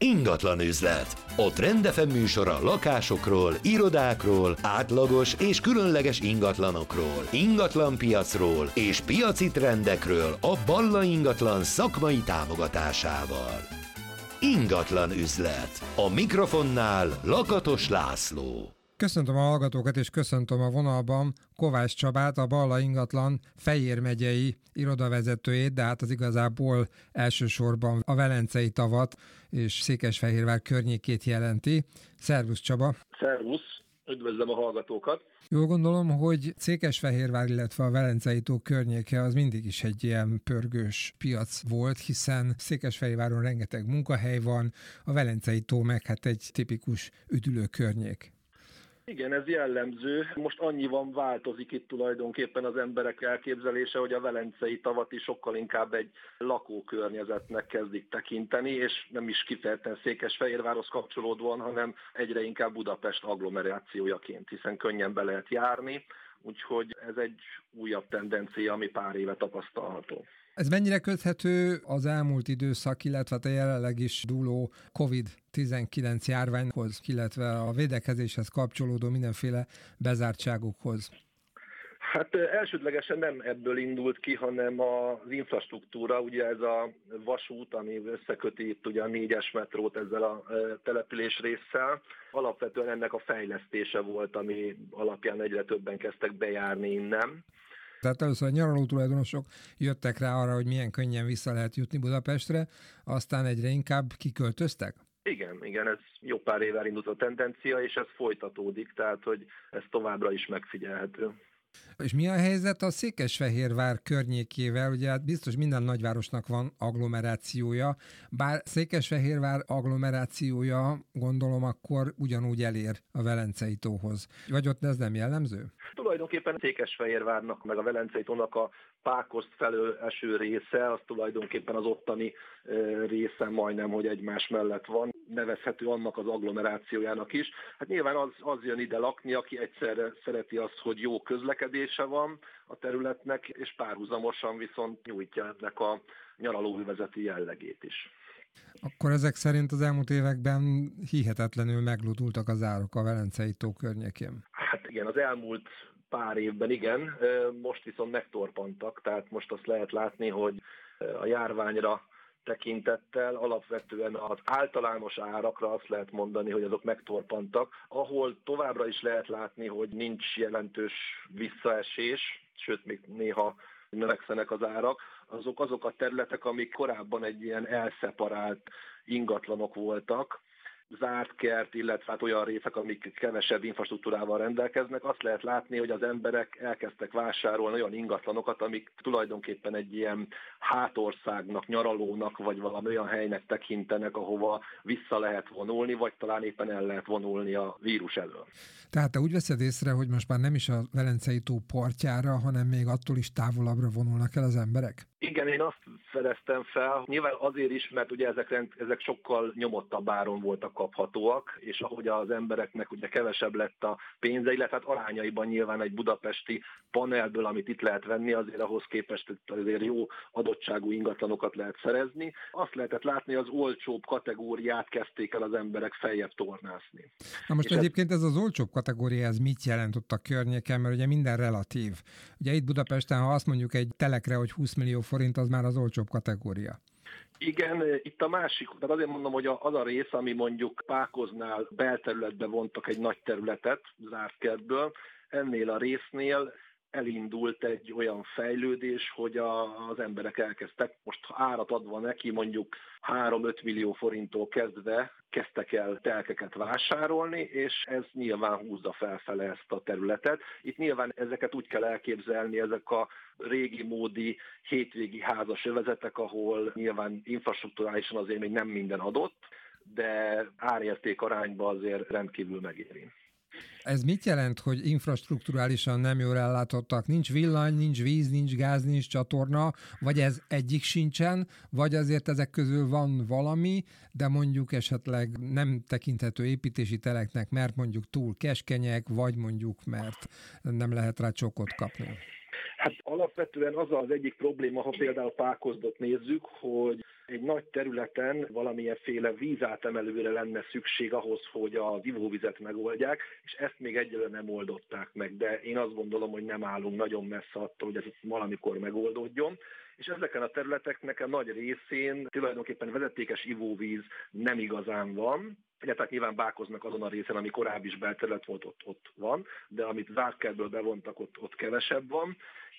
Ingatlan üzlet. A Trend FM műsora lakásokról, irodákról, átlagos és különleges ingatlanokról, ingatlanpiacról és piaci trendekről a Balla Ingatlan szakmai támogatásával. Ingatlan üzlet. A mikrofonnál Lakatos László. Köszöntöm a hallgatókat, és köszöntöm a vonalban Kovács Csabát, a Balla Ingatlan Fejér megyei irodavezetőjét, de hát az igazából elsősorban a Velencei tavat és Székesfehérvár környékét jelenti. Szervusz Csaba! Szervusz! Üdvözlöm a hallgatókat! Jól gondolom, hogy Székesfehérvár, illetve a Velencei tó környéke az mindig is egy ilyen pörgős piac volt, hiszen Székesfehérváron rengeteg munkahely van, a Velencei tó meg hát egy tipikus üdülő környék. Igen, ez jellemző. Most annyiban változik itt tulajdonképpen az emberek elképzelése, hogy a Velencei tavat is sokkal inkább egy lakókörnyezetnek kezdik tekinteni, és nem is kifejezetten Székesfehérvárhoz kapcsolódóan, hanem egyre inkább Budapest agglomerációjaként, hiszen könnyen be lehet járni, úgyhogy ez egy újabb tendencia, ami pár éve tapasztalható. Ez mennyire köthető az elmúlt időszak, illetve a jelenleg is dúló COVID-19 járványhoz, illetve a védekezéshez kapcsolódó mindenféle bezártságokhoz? Hát elsődlegesen nem ebből indult ki, hanem az infrastruktúra, ugye ez a vasút, ami összeköti itt ugye a 4-es metrót ezzel a település résszel. Alapvetően ennek a fejlesztése volt, ami alapján egyre többen kezdtek bejárni innen. Tehát először a nyaraló tulajdonosok jöttek rá arra, hogy milyen könnyen vissza lehet jutni Budapestre, aztán egyre inkább kiköltöztek? Igen, ez jó pár éve indult a tendencia, és ez folytatódik, tehát hogy ez továbbra is megfigyelhető. És mi a helyzet a Székesfehérvár környékével? Ugye hát biztos minden nagyvárosnak van agglomerációja, bár Székesfehérvár agglomerációja, gondolom, akkor ugyanúgy elér a Velencei tóhoz. Vagy ott ez nem jellemző? Tulajdonképpen Székesfehérvárnak meg a Velencei tónak a Pákozd felől eső része, az tulajdonképpen az ottani része majdnem, hogy egymás mellett van. Nevezhető annak az agglomerációjának is. Hát nyilván az jön ide lakni, aki egyszerre szereti azt, hogy jó közlekedése van a területnek, és párhuzamosan viszont nyújtja ennek a nyaralóövezeti jellegét is. Akkor ezek szerint az elmúlt években hihetetlenül megludultak az árak a Velencei tó környékén. Hát igen, az elmúlt pár évben igen, most viszont megtorpantak, tehát most azt lehet látni, hogy a járványra tekintettel alapvetően az általános árakra azt lehet mondani, hogy azok megtorpantak, ahol továbbra is lehet látni, hogy nincs jelentős visszaesés, sőt még néha növekszenek az árak, azok a területek, amik korábban egy ilyen elszeparált ingatlanok voltak, zárt kert, illetve hát olyan részek, amik kevesebb infrastruktúrával rendelkeznek, azt lehet látni, hogy az emberek elkezdtek vásárolni olyan ingatlanokat, amik tulajdonképpen egy ilyen hátországnak, nyaralónak, vagy valami olyan helynek tekintenek, ahova vissza lehet vonulni, vagy talán éppen el lehet vonulni a vírus elől. Tehát te úgy veszed észre, hogy most már nem is a Velencei tó partjára, hanem még attól is távolabbra vonulnak el az emberek? Igen, én azt fedeztem fel, nyilván azért is, mert ugye ezek sokkal nyomottabb áron voltak kaphatóak, és ahogy az embereknek ugye kevesebb lett a pénze, illetve hát arányaiban nyilván egy budapesti panelből, amit itt lehet venni, azért ahhoz képest azért jó adottságú ingatlanokat lehet szerezni. Azt lehetett látni, hogy az olcsóbb kategóriát kezdték el az emberek feljebb tornászni. Na most és egyébként ez az olcsóbb kategória, ez mit jelent ott a környéken, mert ugye minden relatív. Ugye itt Budapesten, ha azt mondjuk egy telekre, hogy 20 millió forint, az már az olcsóbb kategória. Igen, itt a másik, tehát azért mondom, hogy az a rész, ami mondjuk Pákoznál belterületbe vontak egy nagy területet zárt kertből, ennél a résznél elindult egy olyan fejlődés, hogy az emberek elkezdtek, most árat adva neki mondjuk 3-5 millió forinttól kezdtek el telkeket vásárolni, és ez nyilván húzza felfele ezt a területet. Itt nyilván ezeket úgy kell elképzelni, ezek a régi módi hétvégi házas övezetek, ahol nyilván infrastrukturálisan azért még nem minden adott, de árérték arányban azért rendkívül megéri. Ez mit jelent, hogy infrastrukturálisan nem jól ellátottak? Nincs villany, nincs víz, nincs gáz, nincs csatorna, vagy ez egyik sincsen, vagy azért ezek közül van valami, de mondjuk esetleg nem tekinthető építési teleknek, mert mondjuk túl keskenyek, vagy mondjuk mert nem lehet rá csokot kapni? Hát alapvetően az az egyik probléma, ha például Pákozdot nézzük, hogy egy nagy területen valamilyenféle vízátemelőre lenne szükség ahhoz, hogy az ivóvizet megoldják, és ezt még egyelőre nem oldották meg, de én azt gondolom, hogy nem állunk nagyon messze attól, hogy ez valamikor megoldódjon. És ezeken a területeknek a nagy részén tulajdonképpen vezetékes ivóvíz nem igazán van. Tehát nyilván Bákoznak azon a részen, ami korábbi is belterület volt, ott van, de amit zártkertből bevontak, ott kevesebb van,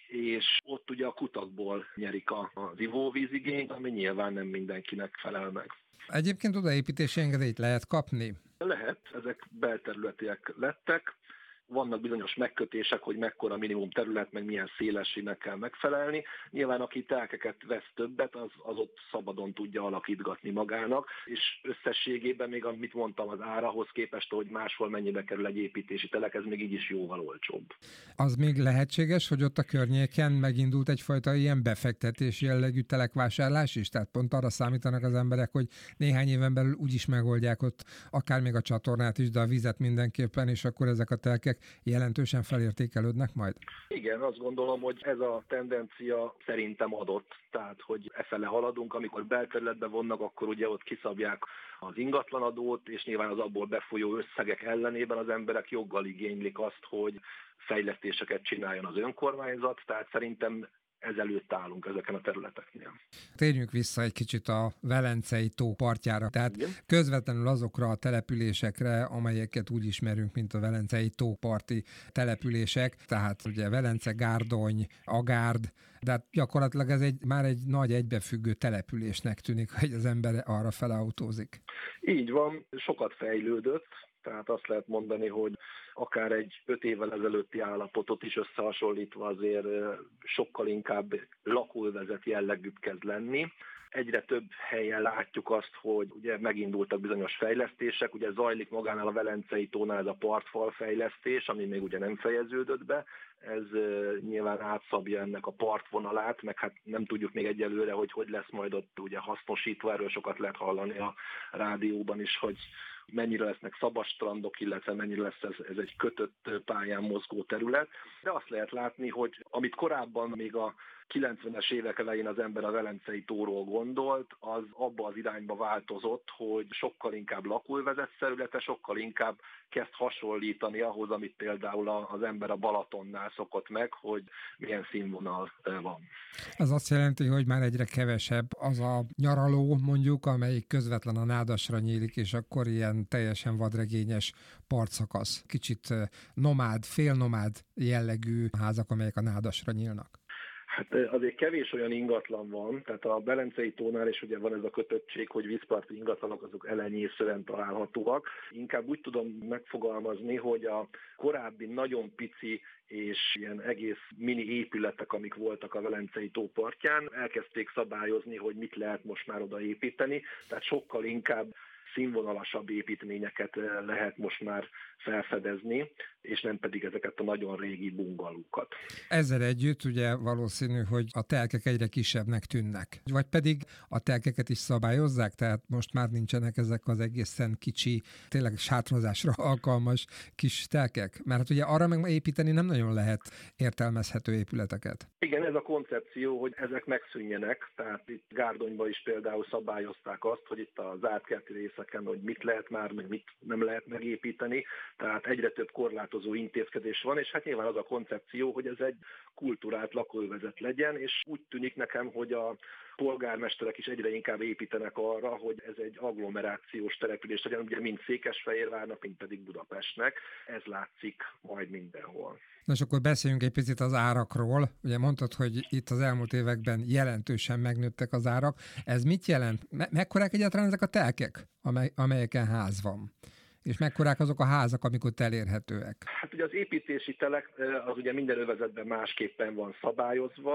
és ott ugye a kutakból nyerik az ivóvízigényt, ami nyilván nem mindenkinek felel meg. Egyébként odaépítési engedélyt lehet kapni? Lehet, ezek belterületiek lettek. Vannak bizonyos megkötések, hogy mekkora minimum terület, meg milyen szélességnek kell megfelelni. Nyilván aki telkeket vesz többet, az ott szabadon tudja alakítgatni magának, és összességében még amit mondtam az árahoz képest, hogy máshol mennyibe kerül egy építési telek, ez még így is jóval olcsóbb. Az még lehetséges, hogy ott a környéken megindult egyfajta ilyen befektetés jellegű telekvásárlás is? Tehát pont arra számítanak az emberek, hogy néhány éven belül úgyis megoldják ott akár még a csatornát is, de a vizet mindenképpen, és akkor ezek a telkek jelentősen felértékelődnek majd? Igen, azt gondolom, hogy ez a tendencia szerintem adott, tehát hogy efele haladunk, amikor belterületbe vonnak, akkor ugye ott kiszabják az ingatlanadót, és nyilván az abból befolyó összegek ellenében az emberek joggal igénylik azt, hogy fejlesztéseket csináljon az önkormányzat, tehát szerintem ezelőtt állunk ezeken a területeknél. Térjünk vissza egy kicsit a Velencei tó partjára, tehát közvetlenül azokra a településekre, amelyeket úgy ismerünk, mint a Velencei tó parti települések, tehát ugye Velence, Gárdony, Agárd, de hát gyakorlatilag ez már egy nagy egybefüggő településnek tűnik, hogy az ember arra felautózik. Így van, sokat fejlődött, tehát azt lehet mondani, hogy akár egy 5 évvel ezelőtti állapotot is összehasonlítva azért sokkal inkább lakóövezet jellegűbb kezd lenni. Egyre több helyen látjuk azt, hogy ugye megindultak bizonyos fejlesztések, ugye zajlik magánál a Velencei tónál ez a partfal fejlesztés, ami még ugye nem fejeződött be, ez nyilván átszabja ennek a partvonalát, meg hát nem tudjuk még egyelőre, hogy lesz majd ott ugye hasznosítva, erről sokat lehet hallani a rádióban is, hogy mennyire lesznek szabad strandok, illetve mennyire lesz ez egy kötött pályán mozgó terület. De azt lehet látni, hogy amit korábban még a 90-es évek elején az ember a Velencei tóról gondolt, az abba az irányba változott, hogy sokkal inkább lakóövezet területe, sokkal inkább kezd hasonlítani ahhoz, amit például az ember a Balatonnál szokott meg, hogy milyen színvonal van. Ez azt jelenti, hogy már egyre kevesebb az a nyaraló, mondjuk, amelyik közvetlen a Nádasra nyílik, és akkor ilyen teljesen vadregényes partszakasz. Kicsit nomád, félnomád jellegű házak, amelyek a Nádasra nyílnak. Hát azért kevés olyan ingatlan van, tehát a Velencei tónál is ugye van ez a kötöttség, hogy vízparti ingatlanok azok elenyészően találhatóak. Inkább úgy tudom megfogalmazni, hogy a korábbi nagyon pici és ilyen egész mini épületek, amik voltak a Velencei tó partján, elkezdték szabályozni, hogy mit lehet most már oda építeni, tehát sokkal inkább színvonalasabb építményeket lehet most már felfedezni, és nem pedig ezeket a nagyon régi bungalókat. Ezzel együtt ugye valószínű, hogy a telkek egyre kisebbnek tűnnek. Vagy pedig a telkeket is szabályozzák, tehát most már nincsenek ezek az egészen kicsi, tényleg sátrozásra alkalmas kis telkek. Mert hát ugye arra meg építeni nem nagyon lehet értelmezhető épületeket. Igen, ez a koncepció, hogy ezek megszűnjenek, tehát itt Gárdonyban is például szabályozták azt, hogy itt az átkerti részeken, hogy mit lehet már, meg mit nem lehet megépíteni, tehát egyre több korlátozó intézkedés van, és hát nyilván az a koncepció, hogy ez egy kulturált lakóövezet legyen, és úgy tűnik nekem, hogy a polgármesterek is egyre inkább építenek arra, hogy ez egy agglomerációs település legyen, ugye mind Székesfehérvárnak, mind pedig Budapestnek. Ez látszik majd mindenhol. Nos, akkor beszéljünk egy picit az árakról. Ugye mondtad, hogy itt az elmúlt években jelentősen megnőttek az árak. Ez mit jelent? Mekkorák egyáltalán ezek a telkek, amelyeken ház van? És mekkorák azok a házak, amik ott elérhetőek? Hát ugye az építési telek az ugye minden övezetben másképpen van szabályozva.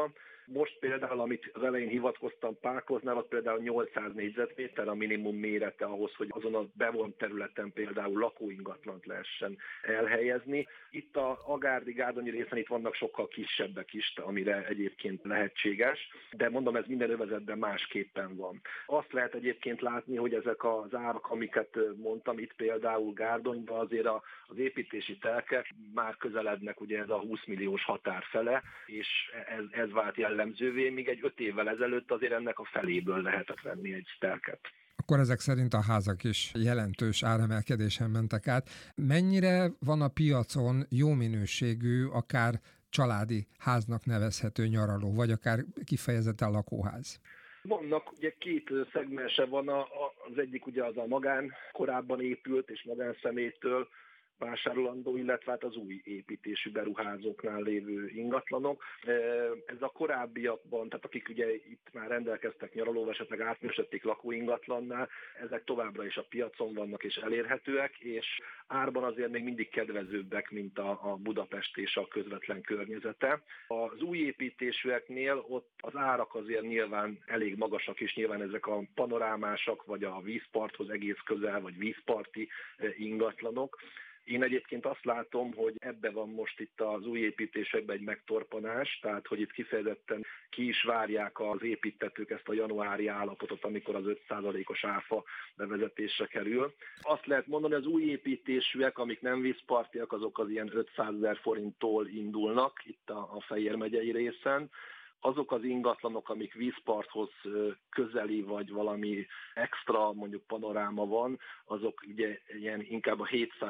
Most például, amit az elején hivatkoztam Pákoznál, az például 800 négyzetméter a minimum mérete ahhoz, hogy azon a bevont területen például lakóingatlant lehessen elhelyezni. Itt a Agárdi-Gárdonyi részen itt vannak sokkal kisebbek is, amire egyébként lehetséges, de mondom, ez minden övezetben másképpen van. Azt lehet egyébként látni, hogy ezek az árak, amiket mondtam itt például Gárdonyban, azért az építési telkek már közelednek ugye ez a 20 milliós határ fele, és ez vált jellemzővé, míg egy 5 évvel ezelőtt azért ennek a feléből lehetett venni egy telket. Akkor ezek szerint a házak is jelentős áremelkedésen mentek át. Mennyire van a piacon jó minőségű, akár családi háznak nevezhető nyaraló, vagy akár kifejezetten lakóház? Vannak, ugye két szegmense van, az egyik ugye az a magán, korábban épült és magánszemélytől vásárolandó, illetve hát az új építésű beruházóknál lévő ingatlanok. Ez a korábbiakban, tehát akik ugye itt már rendelkeztek nyaralóval, esetleg átműsödték lakóingatlannál, ezek továbbra is a piacon vannak és elérhetőek, és árban azért még mindig kedvezőbbek, mint a Budapest és a közvetlen környezete. Az új építésűeknél ott az árak azért nyilván elég magasak, és nyilván ezek a panorámásak, vagy a vízparthoz egész közel, vagy vízparti ingatlanok. Én egyébként azt látom, hogy ebbe van most itt az új építésekben egy megtorpanás, tehát hogy itt kifejezetten ki is várják az építtetők ezt a januári állapotot, amikor az 5%-os áfa bevezetésre kerül. Azt lehet mondani, hogy az új építésűek, amik nem vízpartiak, azok az ilyen 500 000 forinttól indulnak itt a Fejér megyei részen. Azok az ingatlanok, amik vízparthoz közeli, vagy valami extra, mondjuk panoráma van, azok ugye ilyen inkább a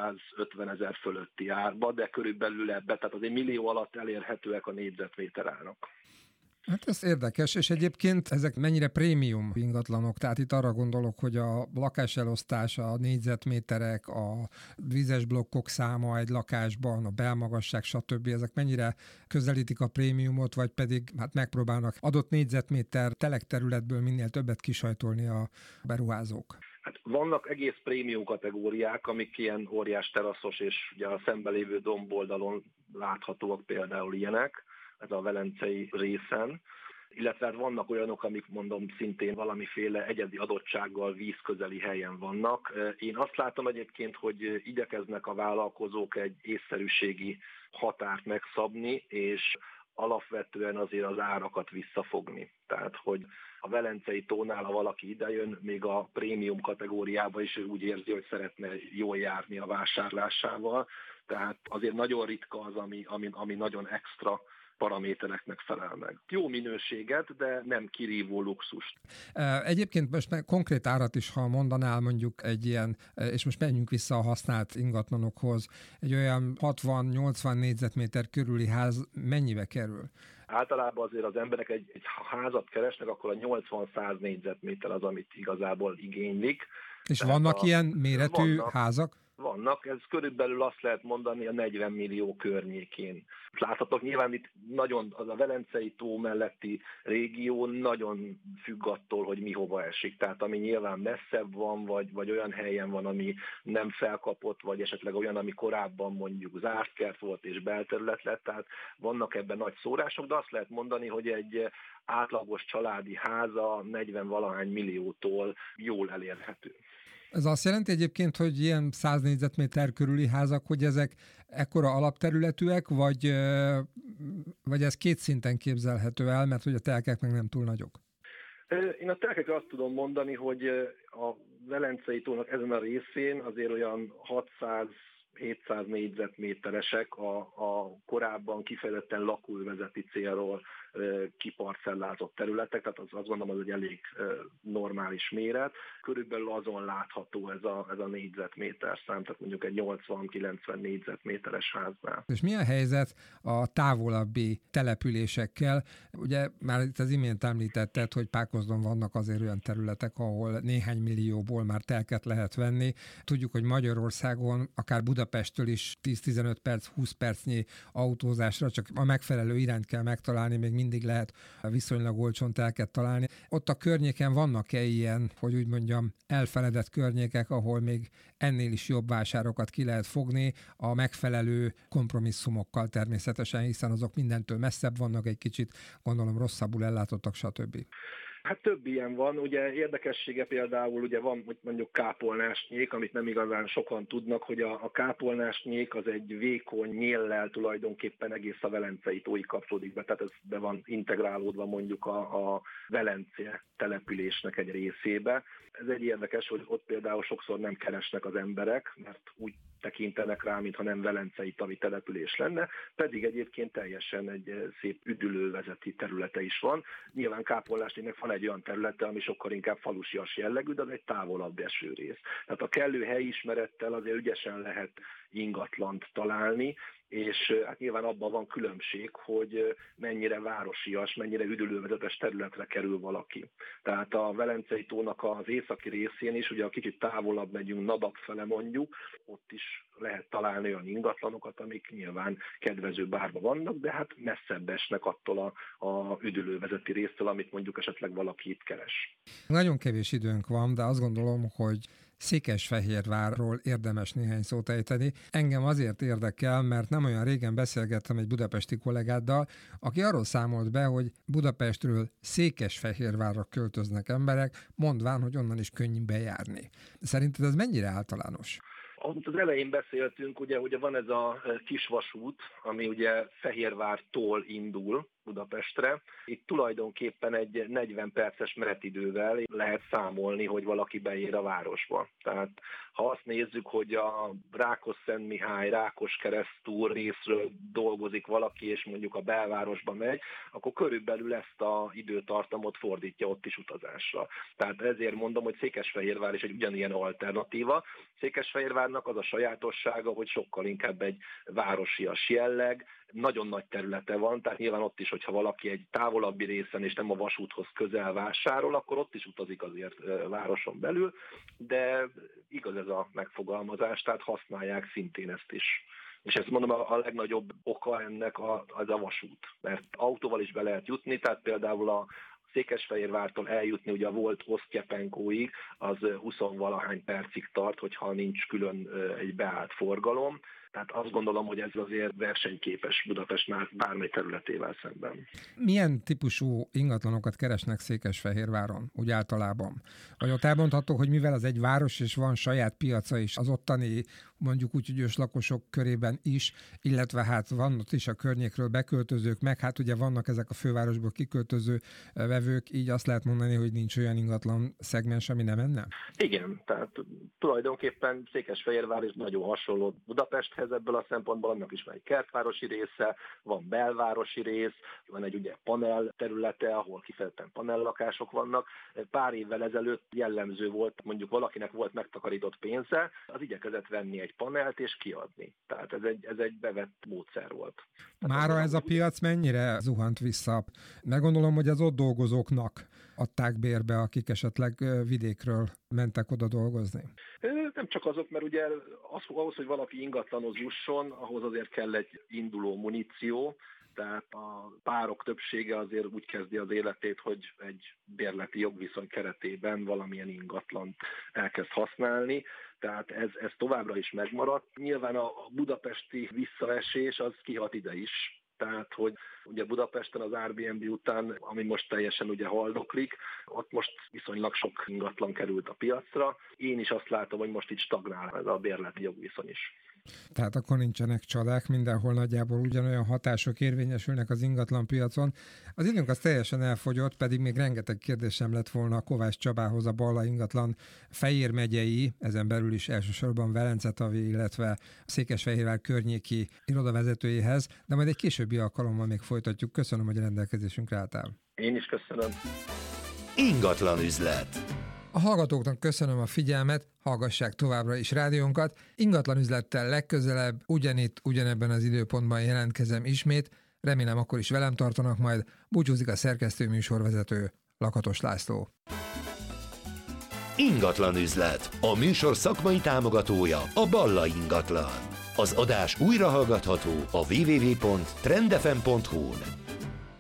750 000 fölötti árba, de körülbelül ebbe, tehát azért millió alatt elérhetőek a négyzetméter árak. Hát ez érdekes, és egyébként ezek mennyire prémium ingatlanok, tehát itt arra gondolok, hogy a lakáselosztás, a négyzetméterek, a vízes blokkok száma egy lakásban, a belmagasság, stb. Ezek mennyire közelítik a prémiumot, vagy pedig hát megpróbálnak adott négyzetméter telekterületből minél többet kisajtolni a beruházók? Hát vannak egész prémium kategóriák, amik ilyen óriás teraszos, és ugye a szembe lévő domboldalon láthatóak például ilyenek, ez a velencei részen, illetve vannak olyanok, amik mondom szintén valamiféle egyedi adottsággal vízközeli helyen vannak. Én azt látom egyébként, hogy igyekeznek a vállalkozók egy észszerűségi határt megszabni, és alapvetően azért az árakat visszafogni. Tehát, hogy a Velencei tónál, ha valaki idejön, még a prémium kategóriába is úgy érzi, hogy szeretne jól járni a vásárlásával. Tehát azért nagyon ritka az, ami nagyon extra paramétereknek felel meg. Jó minőséget, de nem kirívó luxust. Egyébként most konkrét árat is, ha mondanál mondjuk egy ilyen, és most menjünk vissza a használt ingatlanokhoz, egy olyan 60-80 négyzetméter körüli ház mennyibe kerül? Általában azért az emberek egy házat keresnek, akkor a 80-100 négyzetméter az, amit igazából igénylik. És tehát vannak ilyen méretű házak? Vannak, ez körülbelül azt lehet mondani a 40 millió környékén. Láthatok, nyilván itt nagyon, az a Velencei tó melletti régió nagyon függ attól, hogy mi hova esik. Tehát ami nyilván messzebb van, vagy olyan helyen van, ami nem felkapott, vagy esetleg olyan, ami korábban mondjuk zárt kert volt és belterület lett. Tehát vannak ebben nagy szórások, de azt lehet mondani, hogy egy átlagos családi háza 40-valahány milliótól jól elérhető. Ez azt jelenti egyébként, hogy ilyen 100 négyzetméter körüli házak, hogy ezek ekkora alapterületűek, vagy ez két szinten képzelhető el, mert hogy a telkek meg nem túl nagyok? Én a telkekre azt tudom mondani, hogy a Velencei tónak ezen a részén azért olyan 600-700 négyzetméteresek a korábban kifejezetten lakóövezeti célról kiparcellázott területek, tehát azt gondolom, az egy elég normális méret. Körülbelül azon látható ez a négyzetméter szám, tehát mondjuk egy 80-90 négyzetméteres háznál. És mi a helyzet a távolabbi településekkel? Ugye már itt az imént említetted, hogy Pákozdon vannak azért olyan területek, ahol néhány millióból már telket lehet venni. Tudjuk, hogy Magyarországon akár Budapesttől is 10-15 perc, 20 percnyi autózásra csak a megfelelő irányt kell megtalálni, még mindig mindig lehet viszonylag olcsón telket találni. Ott a környéken vannak-e ilyen, hogy úgy mondjam, elfeledett környékek, ahol még ennél is jobb vásárokat ki lehet fogni, a megfelelő kompromisszumokkal természetesen, hiszen azok mindentől messzebb vannak, egy kicsit gondolom rosszabbul ellátottak, stb. Hát több ilyen van, ugye érdekessége például ugye van mondjuk kápolnásnyék, amit nem igazán sokan tudnak, hogy a kápolnásnyék az egy vékony nyéllel tulajdonképpen egész a Velencei tóig kapcsolódik be, tehát ez be van integrálódva mondjuk a Velence településnek egy részébe. Ez egy érdekes, hogy ott például sokszor nem keresnek az emberek, mert úgy tekintenek rá, mintha nem velencei tavi település lenne, pedig egyébként teljesen egy szép üdülővezeti területe is van. Nyilván Kápolnásnyéknek van egy olyan területe, ami sokkal inkább falusias jellegű, de az egy távolabb eső rész. Tehát a kellő helyismerettel azért ügyesen lehet ingatlant találni, és hát nyilván abban van különbség, hogy mennyire városias, mennyire üdülővezetes területre kerül valaki. Tehát a Velencei tónak az északi részén is, ugye a kicsit távolabb megyünk, Nadab fele mondjuk, ott is lehet találni olyan ingatlanokat, amik nyilván kedvező bárba vannak, de hát messzebb esnek attól a üdülővezeti résztől, amit mondjuk esetleg valaki itt keres. Nagyon kevés időnk van, de azt gondolom, hogy Székesfehérvárról érdemes néhány szót ejteni. Engem azért érdekel, mert nem olyan régen beszélgettem egy budapesti kollégáddal, aki arról számolt be, hogy Budapestről Székesfehérvárra költöznek emberek, mondván, hogy onnan is könnyű bejárni. Szerinted ez mennyire általános? Amit az elején beszéltünk, ugye van ez a kisvasút, ami ugye Fehérvártól indul Budapestre. Itt tulajdonképpen egy 40 perces menetidővel lehet számolni, hogy valaki beér a városba. Tehát ha azt nézzük, hogy a Rákos-Szentmihály, Rákoskeresztúr részről dolgozik valaki, és mondjuk a belvárosba megy, akkor körülbelül ezt az időtartamot fordítja ott is utazásra. Tehát ezért mondom, hogy Székesfehérvár is egy ugyanilyen alternatíva. Székesfehérvárnak az a sajátossága, hogy sokkal inkább egy városias jelleg, nagyon nagy területe van, tehát nyilván ott is, hogyha valaki egy távolabbi részen és nem a vasúthoz közel vásárol, akkor ott is utazik azért városon belül, de igaz ez a megfogalmazás, tehát használják szintén ezt is. És ezt mondom, a legnagyobb oka ennek az a vasút, mert autóval is be lehet jutni, tehát például a Székesfehérvártól eljutni ugye a volt Osztyepenkóig, az 20-valahány percig tart, hogyha nincs külön egy beállt forgalom. Tehát azt gondolom, hogy ez azért versenyképes Budapest már bármely területével szemben. Milyen típusú ingatlanokat keresnek Székesfehérváron, úgy általában? Vagy ott elmondható, hogy mivel az egy város, és van saját piaca is az ottani, mondjuk úgy, hogy őslakosok körében is, illetve hát van ott is a környékről beköltözők, meg hát ugye vannak ezek a fővárosból kiköltöző vevők, így azt lehet mondani, hogy nincs olyan ingatlan szegmens, ami nem menne? Igen, tehát tulajdonképpen Székesfehérvár is nagyon hasonló Budapesthez ebből a szempontból, annak is van egy kertvárosi része, van belvárosi rész, van egy ugye panel területe, ahol kifejezetten panellakások vannak. Pár évvel ezelőtt jellemző volt, mondjuk valakinek volt megtakarított pénze, az igyekezett venni egy panelt és kiadni. Tehát ez egy bevett módszer volt. Mára ez a piac mennyire zuhant vissza? Meggondolom, hogy az ott dolgozóknak adták bérbe, akik esetleg vidékről mentek oda dolgozni? Nem csak azok, mert ugye ahhoz, hogy valaki ingatlanhoz jusson, ahhoz azért kell egy induló muníció, tehát a párok többsége azért úgy kezdi az életét, hogy egy bérleti jogviszony keretében valamilyen ingatlant elkezd használni, tehát ez továbbra is megmaradt. Nyilván a budapesti visszaesés az kihat ide is. Tehát, hogy ugye Budapesten az Airbnb után, ami most teljesen ugye haldoklik, ott most viszonylag sok ingatlan került a piacra. Én is azt látom, hogy most itt stagnál ez a bérleti jogviszony is. Tehát akkor nincsenek csodák, mindenhol nagyjából ugyanolyan hatások érvényesülnek az ingatlan piacon. Az időnk az teljesen elfogyott, pedig még rengeteg kérdésem lett volna a Kovács Csabához, a Balla ingatlan Fejér megyei, ezen belül is elsősorban Velencetavi, illetve Székesfehérvár környéki irodavezetőjéhez, de majd egy későbbi alkalommal még folytatjuk. Köszönöm, hogy a rendelkezésünkre álltál. Én is köszönöm. Ingatlan üzlet. A hallgatóknak köszönöm a figyelmet, hallgassák továbbra is rádiónkat. Ingatlan üzlettel legközelebb, ugyanitt, ugyanebben az időpontban jelentkezem ismét. Remélem akkor is velem tartanak majd. Búcsúzik a szerkesztő műsorvezető, Lakatos László. Ingatlan üzlet. A műsor szakmai támogatója a Balla Ingatlan. Az adás újrahallgatható a www.trendfm.hu-n.